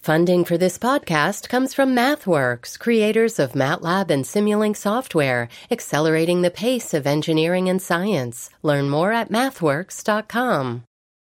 Funding for this podcast comes from MathWorks, creators of MATLAB and Simulink software, accelerating the pace of engineering and science. Learn more at mathworks.com.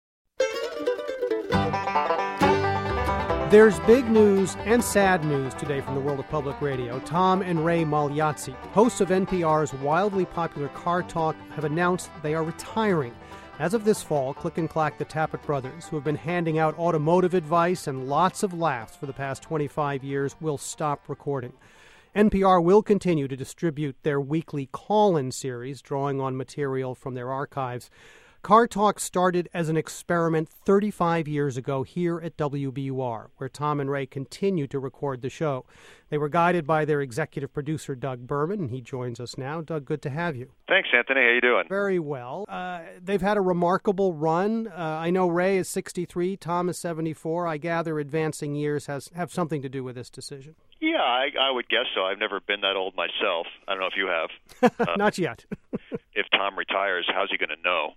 There's big news and sad news today from the world of public radio. Tom and Ray Magliozzi, hosts of NPR's wildly popular Car Talk, have announced they are retiring. As of this fall, Click and Clack, the Tappet brothers, who have been handing out automotive advice and lots of laughs for the past 25 years, will stop recording. NPR will continue to distribute their weekly call-in series, drawing on material from their archives. Car Talk started as an experiment 35 years ago here at WBUR, where Tom and Ray continue to record the show. They were guided by their executive producer, Doug Berman, and he joins us now. Doug, good to have you. Thanks, Anthony. How you doing? Very well. They've had a remarkable run. I know Ray is 63, Tom is 74. I gather advancing years have something to do with this decision. Yeah, I would guess so. I've never been that old myself. I don't know if you have. Not yet. If Tom retires, how's he going to know?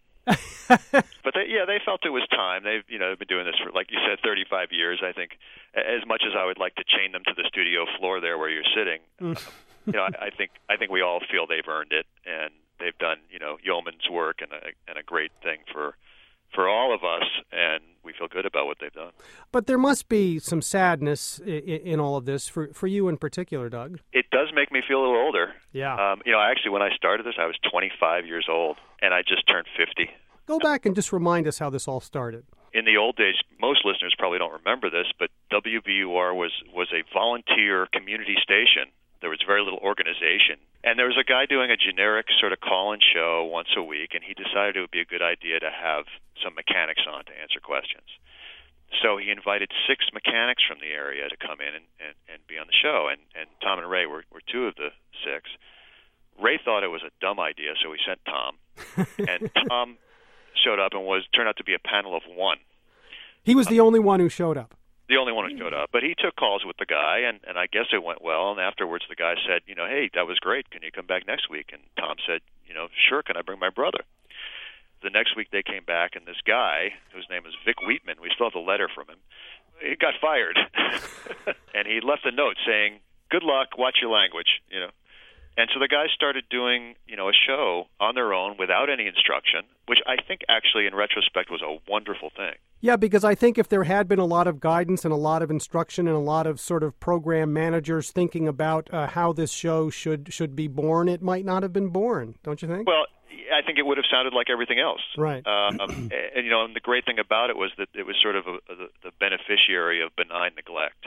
But they felt it was time. They've been doing this for, like you said, 35 years. I think as much as I would like to chain them to the studio floor there where you're sitting, I think we all feel they've earned it, and they've done yeoman's work and a great thing for all of us, and we feel good about what they've done. But there must be some sadness in all of this for you in particular, Doug. It does make me feel a little older. Yeah. Actually, when I started this, I was 25 years old, and I just turned 50. Go back and just remind us how this all started. In the old days, most listeners probably don't remember this, but WBUR was a volunteer community station. There was very little organization. And there was a guy doing a generic sort of call-in show once a week, and he decided it would be a good idea to have some mechanics on to answer questions. So he invited 6 mechanics from the area to come in and be on the show, and Tom and Ray were 2 of the 6. Ray thought it was a dumb idea, so he sent Tom. And Tom showed up and turned out to be a panel of 1. He was the only one who showed up. The only one who showed up. But he took calls with the guy, and I guess it went well. And afterwards, the guy said, hey, that was great. Can you come back next week? And Tom said, sure, can I bring my brother? The next week they came back, and this guy, whose name is Vic Wheatman, we still have the letter from him, he got fired. And he left a note saying, good luck, watch your language, And so the guys started doing, a show on their own without any instruction, which I think actually in retrospect was a wonderful thing. Yeah, because I think if there had been a lot of guidance and a lot of instruction and a lot of sort of program managers thinking about how this show should be born, it might not have been born, don't you think? Well, I think it would have sounded like everything else. Right. And the great thing about it was that it was sort of the beneficiary of benign neglect.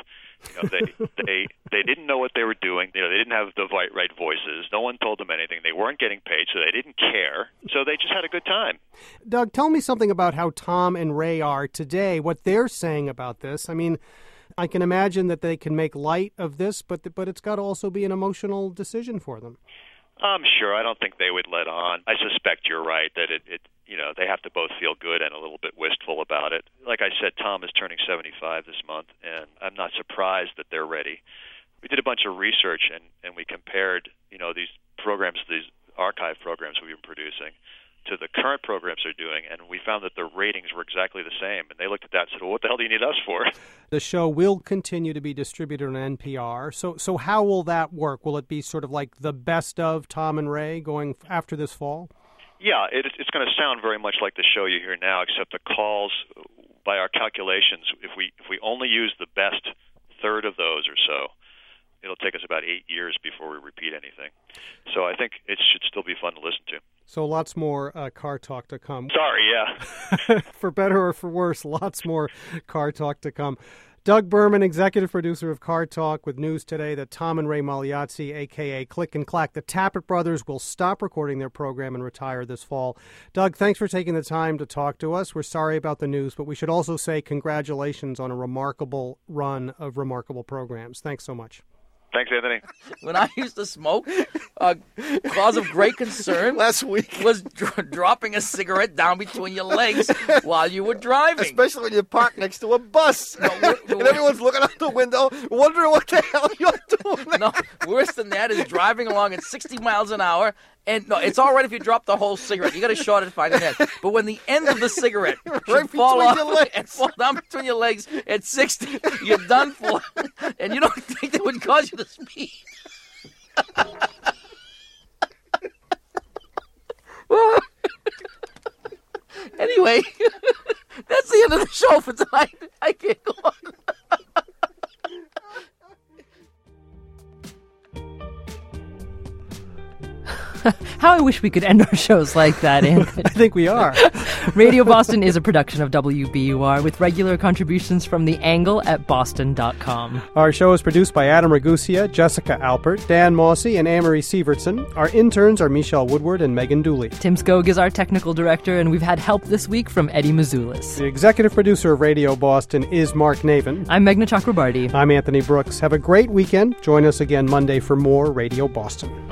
They didn't know what they were doing. They didn't have the right voices. No one told them anything. They weren't getting paid, so they didn't care. So they just had a good time. Doug, tell me something about how Tom and Ray are today, what they're saying about this. I mean, I can imagine that they can make light of this, but it's got to also be an emotional decision for them. I'm sure. I don't think they would let on. I suspect you're right that they have to both feel good and a little bit wistful about it. Like I said, Tom is turning 75 this month, and I'm not surprised that they're ready. We did a bunch of research, and we compared, these programs, these archive programs we've been producing, to the current programs they're doing, and we found that the ratings were exactly the same. And they looked at that and said, well, what the hell do you need us for? The show will continue to be distributed on NPR. So how will that work? Will it be sort of like the best of Tom and Ray going after this fall? Yeah, it's going to sound very much like the show you hear now, except the calls, by our calculations, if we only use the best third of those or so, it'll take us about 8 years before we repeat anything. So I think it should still be fun to listen to. So lots more Car Talk to come. Sorry, yeah. For better or for worse, lots more Car Talk to come. Doug Berman, executive producer of Car Talk, with news today that Tom and Ray Magliozzi, a.k.a. Click and Clack, the Tappet brothers, will stop recording their program and retire this fall. Doug, thanks for taking the time to talk to us. We're sorry about the news, but we should also say congratulations on a remarkable run of remarkable programs. Thanks so much. Thanks, Anthony. When I used to smoke, cause of great concern last week was dropping a cigarette down between your legs while you were driving. Especially when you park next to a bus. No, and everyone's looking out the window, wondering what the hell you're doing. No, worse than that is driving along at 60 miles an hour And no, it's all right if you drop the whole cigarette. You got to short it fine and end. But when the end of the cigarette should fall off and fall down between your legs at 60, you're done for. And you don't think that would cause you to speed. Anyway, that's the end of the show for tonight. I can't go on. How I wish we could end our shows like that, Anthony. I think we are. Radio Boston is a production of WBUR with regular contributions from The Angle at boston.com. Our show is produced by Adam Ragusia, Jessica Alpert, Dan Mossy, and Amory Sievertson. Our interns are Michelle Woodward and Megan Dooley. Tim Skog is our technical director, and we've had help this week from Eddie Mazzoulis. The executive producer of Radio Boston is Mark Navin. I'm Meghna Chakrabarty. I'm Anthony Brooks. Have a great weekend. Join us again Monday for more Radio Boston.